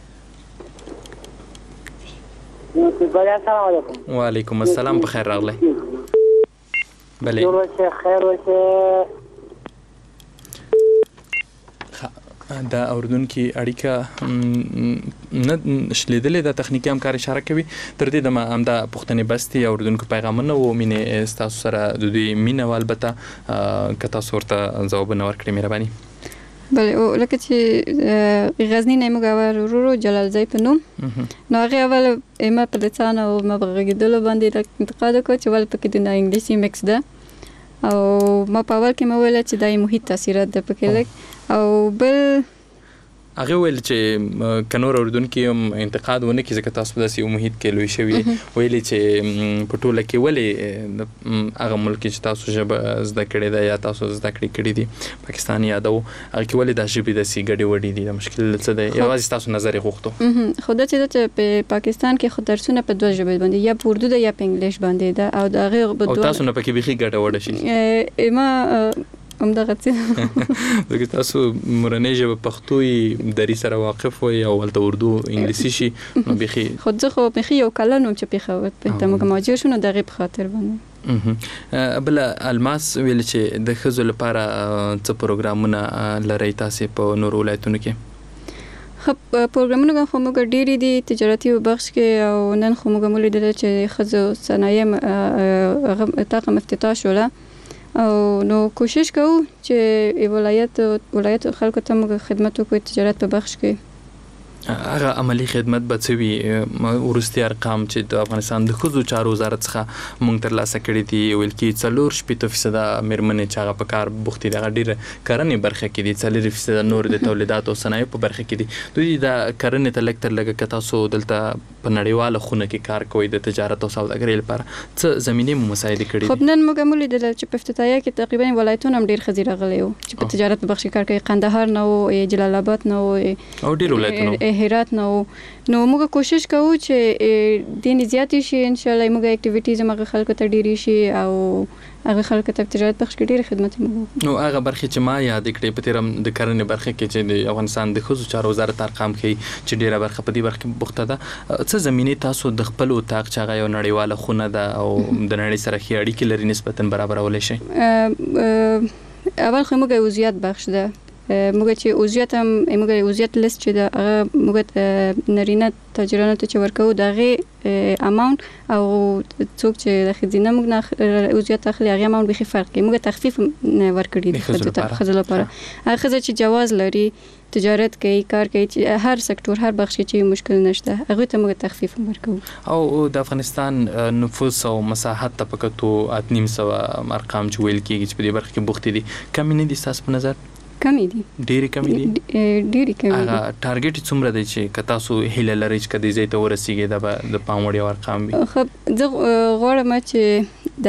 I: السلام علیکم
A: وعلیکم السلام بخیر راغلی بله
I: جوړ شه خیر وشه
A: دا اوردونکو اړیکه نه شلیدلې د تخنیکی همکار اشاره کوي تر دې د ما هم د پښتنې بستي اوردونکو پیغامونه و مینه تاسو سره د دوی مینه والبته کته صورت ځوابونه ورکړي مهرباني
C: بله او لکه چې غزنی نه موږ ورورو جلال زای په نوم نو هغه اول ما په لسان او ما بغږیدل باندې انتقاد وکړ چې ول پکې د انګلیسي مکس ده او ما په اول کې مې ویل چې دای محیط تاثیرات د پکې لګ او بل
A: هغه ویل چې کنور اوردونکو هم انتقاد ونه کړي ځکه تاسو داسې یو محیط کې لوي شوی ویل چې په ټوله کې ولې هغه ملک چې تاسو ژبه زده کړې ده یا تاسو زده کړې کړې دي پاکستان یادو هغه کې ولې د ژبې د سیګړې وړې دي د مشکل څه دی یوازې تاسو نظر یې غوښتو
C: خو دا چې په پاکستان کې خو درسونه په دوه ژبې باندې یا په اردو ده یا په انګلیش باندې ده او دا هغه په
A: دوه تاسو نه پکې بيخي ګټه وړه
C: شي ما هم دغه څه
A: دغه تاسو مورنۍ ژبه پښتو دری سره واقف وي او ولته اردو انګلیسي شي نو بيخي
C: خو ځکه خو بيخي یو کله نو چې پیښه په تمه ماجر شنو دغه په خاطر باندې
A: بل الماس ویل چې د خزو لپاره څه پروګرامونه لري تاسو په نور ولایتونو کې
C: خب پروګرامونه خو موږ ډېری دي تجارتي بخش کې او نن خو موږ مولید چې خزو صنایع هغه طاقم افتتاح شوله او نو کوشش کوو چې ولایت ولایت خلکو ته موږ خدمت وکړو تجارت په بخش کې
A: هغه عملی خدمت به څه وي ورستي ارقام چې د افغانستان د ښځو چارو وزارت څخه موږ ترلاسه کړي دي ویل کې څلور شپېته فیصده مېرمنې چې هغه په کار بوختې دي هغه ډېره کرنې برخه کې دي څلور فیصده نور د تولیداتو او صنایعو په برخه کې دي دوی د کرنې ته لږ تر لږه که تاسو دلته په نړیواله خونه کې کار کوئ د تجارت او سوداګرۍ لپاره څه زمینې مو مساعدې کړي دي
C: خب نن موږ مولیدل چې په افتتاحیه کې تقریبا ولایتونه هم ډېر ښځې راغلي وو چې په تجارت په بخش کې کار کوي قندهار نه و جلال آباد نه و
A: او ډېر ولایتونه
C: هرات نه نو موږ کوشش کوو چې دین زیات شي ان شاء الله موږ اکټیویټیز موږ خلکو ته ډیری شي او هغه خلکو ته تجارت بخش کې ډیره خدمت موږ
A: نو هغه برخه چې ما یاد کړې په تیرم د کرنې برخه کې چې د افغانستان د ښځو چارو وزارت ارقام کوي چې ډیره برخه په دې برخه کې بوخته ده څه زمینې تاسو د خپل اتاق چې هغه یو نړیواله خونه ده او د نړۍ سره ښې اړیکې لري نسبتا برابرولای شي
C: اول خو موږ وضعیت بخش ده موږ چې وضعیت هم موږ وضعیت لیست چې دا هغه موږ نارینه تاجرانو ته چې ورکو دغه اماونت او څوک چې د خزینه موږ نه وضعیت اخلي هغه اماونت به فرق کوي موږ تخفیف ورکړي دي خزل لپاره هغه خزه چې جواز لري تجارت کوي کار کوي چې هر سکتور هر بخش کې مشکل نشته هغه ته موږ تخفیف ورکو
A: او د افغانستان نفوس او مساحت ته پکتو اتنیم سو ارقام چې ویل کېږي چې په دې برخه کې بوختي دي کم نه دي تاسو په نظر
C: کمی دي
A: ډېری کمی دي
C: ډېری کمی دي
A: هغه ټارګټ څومره دی چې که تاسو هیله لرئ چې کدی ځای ته ورسیږئ د د پام وړ ارقام وي
C: خو زه غواړم چې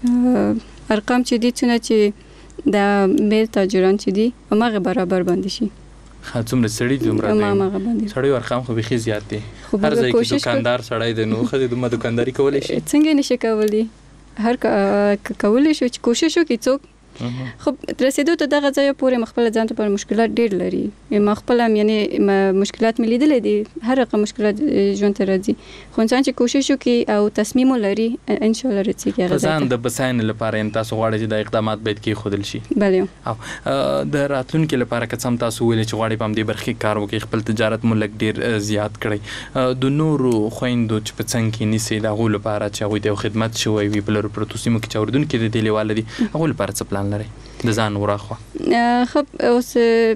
C: د ارقام چې دي چې د میل تاجران چې دي همغه برابر باندې شي
A: څومره سړی دومره
C: ما ما باندې
A: سړی ورخام خو بخي زیات دی هر ځای کې دکاندار سړی دی نو خو د دکانداري کولای شي
C: څنګه نشي کولی هر کولای شو چې کوشش وکړي څوک خو رسیدو ته دغه ځای پورې مخبل ځان ته پر مشکلات ډېر لري مخبل هم یعنی مشکلات مې لیدلې دي هر هغه مشکلات ژوند ته راځي خو انسان چې کوشش وکړي او تصمیم ولري ان شاء الله رسیږي هغه ځای
A: ځان د بساین لپاره ان تاسو غواړئ چې د اقدامات باید کې خودل شي
C: بله
A: او د راتلونکو لپاره که څم تاسو ویل چې غواړئ په دې برخه کار وکړئ خپل تجارت ملک ډېر زیات کړئ د نورو خويندو چې په څنګه کې نسی د غو لپاره چې هغه د خدمت شوی وي په لور پروتوسیمو کې چوردون کې د دیلیواله دي هغه لپاره څه پلان لري د ځان وراخوا
C: خب اوس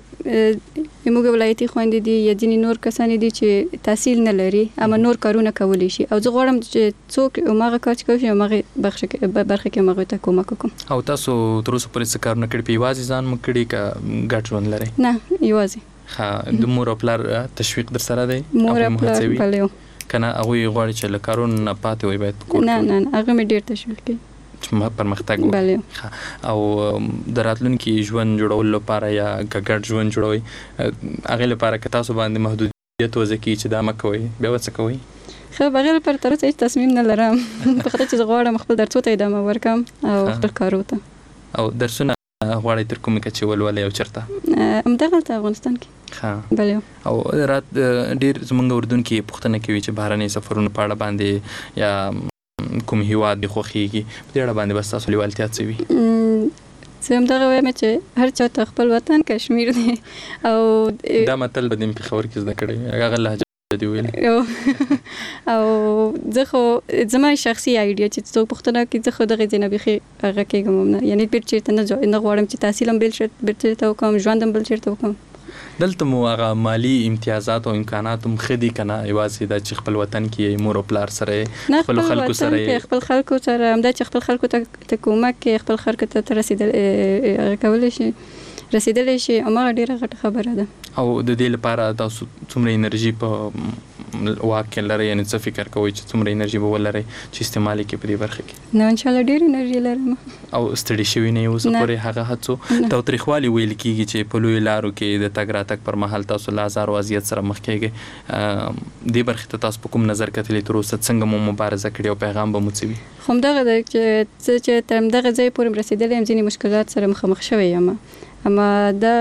C: موږ ولایتي خويندې دي یا ځینې نور کسان دي چې تحصیل نه لري اما نور کارونه کولی شي او زه غواړم چې څوک ماغه کار چې کوي ماغه برخه کې ماغه ته کومک وکم
A: او تاسو تر اوسه پورې څه کارونه کړی په یوازې ځان مکړی کا ګټ ژوند لري
C: نه یوازې
A: ها د مور خپل تشویق در سره دی
C: مور خپل بلو
A: کنه هغه غواړي چې لکارون نه پاتې وي باید
C: نه نه هغه مې ډیر تشویق کوي
A: ما پرمختګ وکړي او د راتلونکي ژوند جوړول لپاره یا ګډ ژوند جوړوي هغه لپاره که تاسو باندې محدودیت وځي چې دا مکوي بیا وڅ کوي
C: خو بغیر پر تر څه تصمیم نه لرم په خاطر چې غواړم خپل درسو ته ادامه ورکم او خپل کارو ته
A: او درسونه غواړي تر کومه چې ولولې او چرته
C: همدغه ته افغانستان کې
A: ها
C: بله
A: او رات ډیر زمونږ اردن کې پښتنه کوي چې بهرني سفرونه پاړه باندې یا کوم هیواد دی خوخیږي په دې اړه باندې بس تاسو لیوالتیا څه وي
C: زه هم دغه وایم چې هر چا خپل وطن کشمیر دی او
A: دا متل به دیم په خبر کې زده کړی هغه لهجه دی ویل
C: او زه خو زما شخصي ایډیا چې څوک پښتنه کې زه خو دغه جنبي هغه کېږم نه یعنی پیر چیرته نه نه غواړم چې تحصیل هم بل شرط بیرته ته کوم ژوند هم بل شرط وکم
A: دلته مو هغه مالی امتیازات او امکانات هم خدي کنه ایوازي د خپل وطن کې مور او پلار سره خپل خلکو سره
C: خپل خلکو سره هم د خپل خلکو ته کومک کې خپل خلکو ته رسیدل کول شي رسیدل شي امر ډیره غټه خبره ده
A: او د دې لپاره تاسو څومره انرژي په واقع لري یعنی څه فکر کوئ چې څومره انرژي به ولري چې استعمالي کې په دې برخه کې
C: نو ان شاء الله ډیر انرژي لرم
A: او ستړي شوی نه یو سپورې هغه هڅو ته تاریخوالي ویل کیږي چې په لوی لارو کې د تګ راتګ پر مهال تاسو لازار وضعیت سره مخ کېږئ دې برخه ته تاسو په کوم نظر کتلې تر اوسه څنګه مو مبارزه کړې او پیغام به مو څه وي
C: خو دغه چې چې تر دغه ځای پورې رسیدلې هم ځینې مشکلات سره مخامخ شوی یم اما دا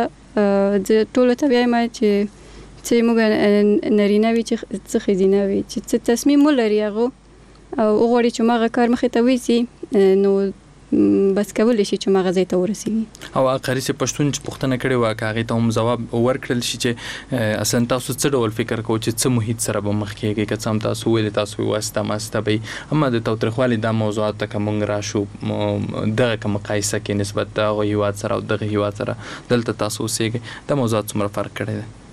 C: د ټولو ته وایم چې چې موږ نارینه وي چې څه خزینه وي چې تصمیم ولري هغه او وګوري چې ماغه کار مخې ته وېسي نو بس کولای شي چې ماغه ځای ته ورسیږي
A: او اخري څه پښتون چې پښتنه کړي واکه هغه ته هم جواب ورکړل شي چې اصلا تاسو څه ډول فکر کوئ چې څه محیط سره به مخ کېږي که څم تاسو ویل تاسو واسطه ماسته به اما د توترخوالي د موضوعات ته کوم راشو دغه کوم مقایسه کې نسبت د هیواد سره او دغه هیواد سره دلته تاسو اوسېږئ د موضوعات څومره فرق کړی دی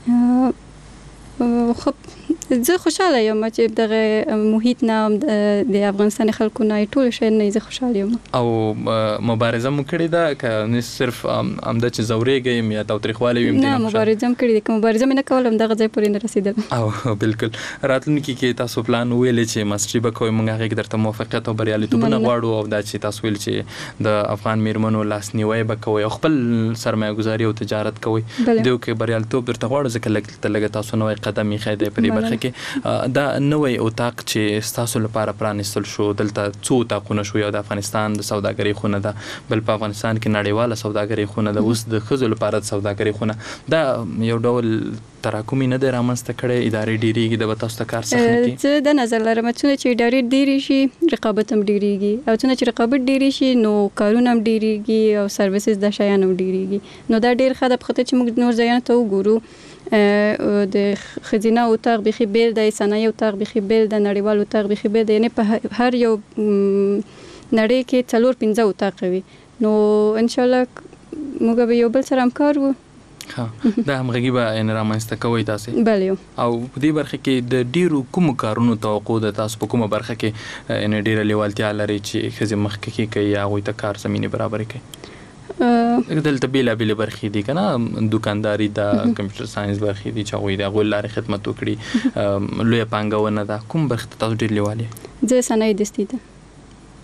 C: خب زه خوشاله یم چې دغه محیط نه د افغانستان خلکو نه ټول شي نه زه خوشاله یم
A: او مبارزه مو کړې ده که نه صرف ام د چې زورېږم یا تاریخوالي ویم
C: نه مبارزه مو کړې ده مبارزه مې نه کولم دغه ځای پورې نه رسیدل
A: او بالکل راتلونکي کې تاسو پلان ویلې چې ماستري به کوئ موږ هغه درته موافقت او بریالیتوب نه غواړو او دا چې تاسو ویل چې د افغان میرمنو لاسنیوي به کوئ او خپل سرمایه گذاري او تجارت کوئ دوی کې بریالیتوب درته غواړو ځکه لږ لږ تاسو نوې قدم یې خېده په دې برخه کې دا نوې اتاق چې تاسو لپاره پرانیستل شو دلته څو اتاقونه شو یو د افغانستان د سوداګرۍ خونه ده بل په افغانستان کې نړیواله سوداګرۍ خونه ده اوس د ښځو لپاره د سوداګرۍ خونه دا یو ډول تراکمي نه دی رامنځته کړی ادارې ډیریږي د تاسو ته کار سخت کی
C: زه د نظر لرم چې ادارې ډیری شي رقابت هم ډیریږي او چې رقابت ډیری شي نو کارونه هم ډیریږي او سرویسز د شیان هم ډیریږي نو دا ډیر ښه ده په خاطر چې موږ نور ځایونه ته وګورو د خزینه اتاق بخي بیل د صنایع اتاق بخي بیل د نړیوال اتاق بخي بیل یعنی په هر یو نړۍ کې څلور پنځه اتاق وي نو ان شاء الله موږ به یو بل سره همکار وو
A: ها دا همغږي به ان رامنځته کوي تاسو
C: بله
A: او په دې برخه کې د ډیرو کوم کارونو توقع د تاسو په کومه برخه کې ان ډیره لیوالتیا لري چې خزي مخکې کې کوي هغه ته کار زمينه برابر کوي دلته بیل بیل برخې دي کنه دکانداري د کمپیوټر ساينس برخې دي چې غوي د غولاري خدمت وکړي لوی پانګونه ده کوم برخه تاسو ډیر لیواله
C: زه صنایع دستي ده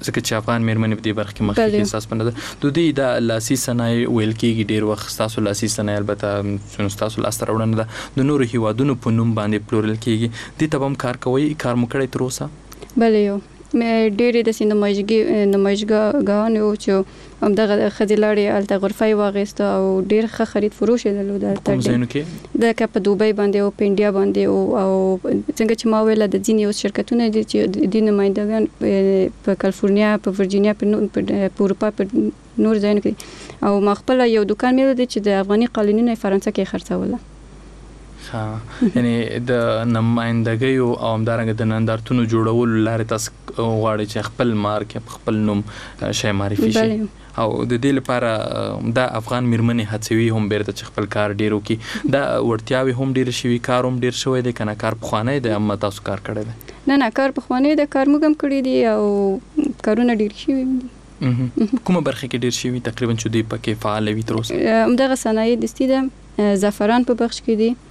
A: ځکه چې افغان میرمنې په دې برخه کې مخکې احساس پنده ده د دې د لاسي صنایع ویل کېږي ډیر وخت تاسو لاسي صنایع البته تاسو لاس راوړنه ده د نورو هیوادونو په نوم باندې پلورل کېږي د تبم کار کوي کار مو کړی تر اوسه
C: بله یو مې ډېرې داسې نمایشګي نمایشګاهان وو چې همدغه ښځې لاړې هلته غرفه یې واخیسته او ډېر ښه خرید فروش یې درلوده
A: کوم ځایونو کې
C: لکه په دوبۍ باندې او په انډیا باندې او څنګه چې ما ویله د ځینې اوس شرکتونه دي چې د نمایندګان په کالیفورنیا په ورجینیا په اروپا په نور ځایونو کې او ما خپله یو دوکان مې ولید چې د افغاني قالینونه یې فرانسه کې خرڅوله
A: یعنی د نمائندګیو او همدارنګه د نندارتونو جوړولو لارې تاسو غواړئ چې خپل مارک خپل نوم شی معرفي شي او د دې لپاره د افغان میرمنې هڅوي هم بیرته چې خپل کار ډیر وکړي دا وړتیاوې هم ډیر شوي کار هم ډیر شوی دی کنه کار پخوانی دی اما تاسو کار کړی دی
C: نه نه کار پخوانی دی کار موږ هم کړی دی او کارونه ډیر شوي دي
A: کومه برخه کې ډیر شوي تقریبا چې دوی پکې فعال وي تر اوسه
C: همدغه صنایع دستي ده زعفران په بخش کې دي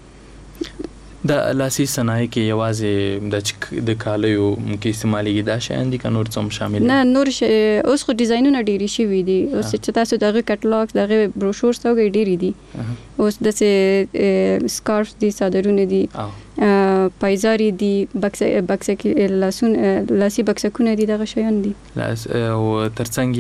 A: د لاسي صنایع کې یوازې د د کالیو کې استعمالېږي دا شیان دي که نور څه هم شامل
C: نه نور اوس خو ډیزاینونه ډېرې شوي دي اوس چې تاسو دغه کټلاګ دغه بروشورز ته وګورئ ډېرې دي اوس داسې سکارف دي څادرونه دي پایزاري دي بکسه بکسه لاسون لاسي بکسکونه دي دغه شیان دي
A: لاس او ترڅنګ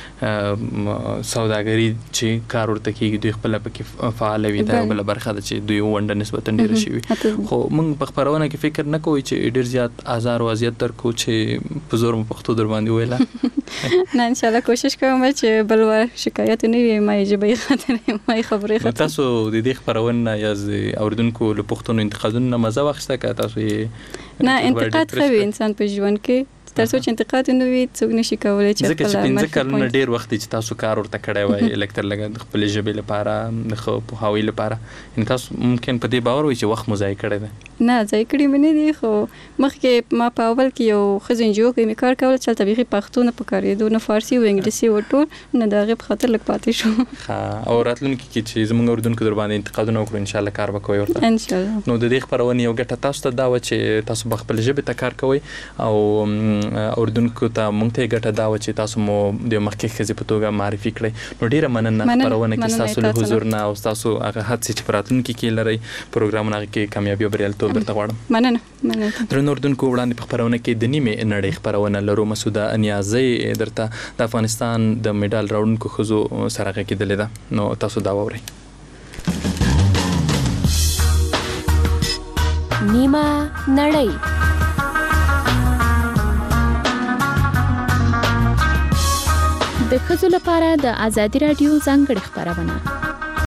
A: یې سوداګري چې کار ورته کېږي دوی خپله پکې فعاله وي دا بله برخه ده چې دوی ونډه نسبتا ډېره شوي خو موږ په خپرونه کې فکر نه کوو چې ډېر زیات آزار او اذیت درکو چې په زور مو پښتو در باندې ویله
C: نه انشاءالله کوشش کوم چې بل وار شکایت نه وي ما یې ژبې خاطر ما یې خبرې خاطر
A: تاسو د دې خپرونه یا اوریدونکو له پښتون انتقادونو مزه واخیسته که تاسو یې
C: نه انتقاد ښه وي انسان په ژوند کې تر څو چې انتقاد نه وي څوک نشي کولی چې
A: ځکه چې پنځه کلونه ډېر وخت چې تاسو کار ورته کړی وای الکتر لګا د خپل ژبې لپاره د خو پوهاوي لپاره ان تاسو ممکن په دې باور وي چې وخت مو ضایع کړی دی
C: نه ضایع کړی مې نه دي خو مخکې ما په اول کې یو ښځه انجیو کې مې کار کول چې هلته بیخي پښتو نه پکارېدو نه فارسي او انګلیسي و ټول نه د هغې په خاطر لږ پاتې شو
A: ښه او راتلونکي کې چې زموږ اورېدونکو در باندې انتقادونه وکړو انشاءالله کار به کوئ ورته
C: انشاءالله
A: نو د دې خپرونې یو ګټه تاسو ته دا وه چې تاسو به خپل ژبې ته کار کوئ او اورېدونکو ته مونږ ته ګټه دا و چې تاسو مو د مخکې ښځې په توګه معرفي کړئ نو ډېره مننه خپرونه کې ستاسو له حضور نه او ستاسو هغه هڅې چې په راتلونکي کې لرئ پروګرامونه هغې کې کامیابي او بریالیتوب درته غواړم
C: مننه مننه
A: درنو اورېدونکو وړاندې په خپرونه کې د نیمې نړۍ خپرونه لرو مسعوده نیازۍ درته د افغانستان د میډال راوړونکو ښځو سره غږېدلې ده نو تاسو دا واورئ
J: نیمه نړۍ د ښځو لپاره د ازادي راډیو ځانګړې خپرونه